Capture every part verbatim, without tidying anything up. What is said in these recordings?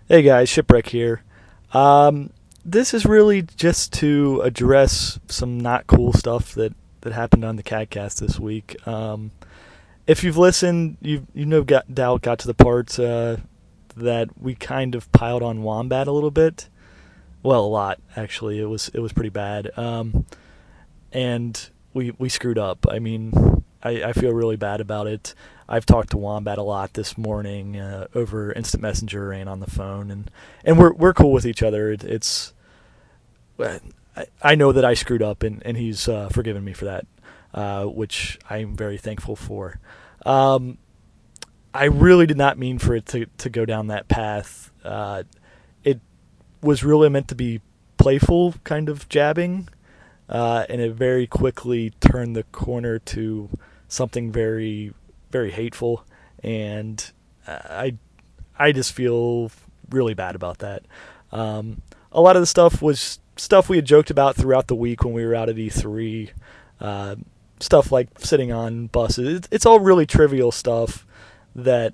Hey guys, Shipwreck here. Um, this is really just to address some not cool stuff that, that happened on the CADcast this week. Um, if you've listened, you you know got, doubt got to the part uh, that we kind of piled on Wombat a little bit. Well, a lot actually. It was it was pretty bad. Um, and we we screwed up. I mean, I, I feel really bad about it. I've talked to Wombat a lot this morning uh, over Instant Messenger and on the phone, and, and we're we're cool with each other. It, it's I, I know that I screwed up, and and he's uh, forgiven me for that, uh, which I'm very thankful for. Um, I really did not mean for it to to go down that path. Uh, it was really meant to be playful, kind of jabbing, uh, and it very quickly turned the corner to something very very hateful, and I I just feel really bad about that. Um, a lot of the stuff was stuff we had joked about throughout the week when we were out at E three. Uh, stuff like sitting on buses. It's, it's all really trivial stuff that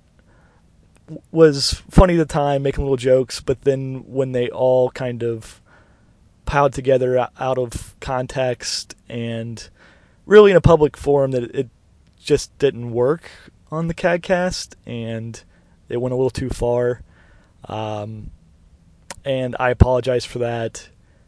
was funny at the time, making little jokes, but then when they all kind of piled together out of context and really in a public forum, that it just didn't work on the CADcast, and it went a little too far. Um, and I apologize for that.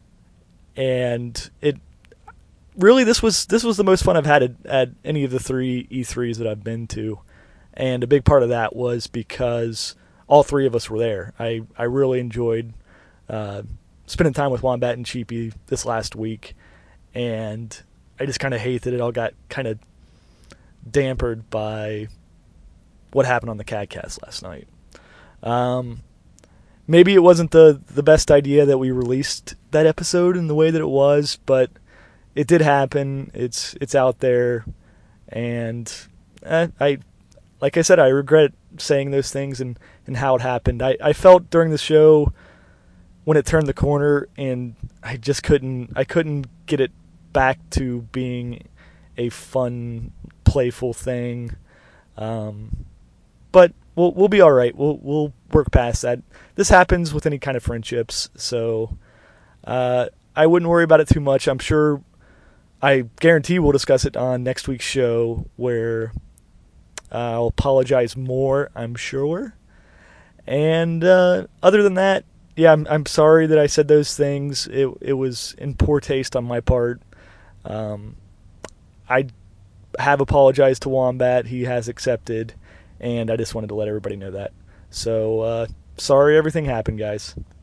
And it really this was this was the most fun I've had at, at any of the three E threes that I've been to, and a big part of that was because all three of us were there. I I really enjoyed uh, spending time with Wombat and Cheapy this last week, and I just kind of hate that it all got kind of dampered by what happened on the CADcast last night. Um, maybe it wasn't the, the best idea that we released that episode in the way that it was, but it did happen. It's it's out there, and eh, I, like I said, I regret saying those things and, and how it happened. I, I felt during the show when it turned the corner, and I just couldn't I couldn't get it back to being a fun, playful thing, um, but we'll we'll be all right. We'll we'll work past that. This happens with any kind of friendships, so uh, I wouldn't worry about it too much. I'm sure, I guarantee we'll discuss it on next week's show, where I'll apologize more, I'm sure. And uh, other than that, yeah, I'm I'm sorry that I said those things. It it was in poor taste on my part. Um, I have apologized to Wombat. He has accepted, and I just wanted to let everybody know that. So, uh, sorry everything happened, guys.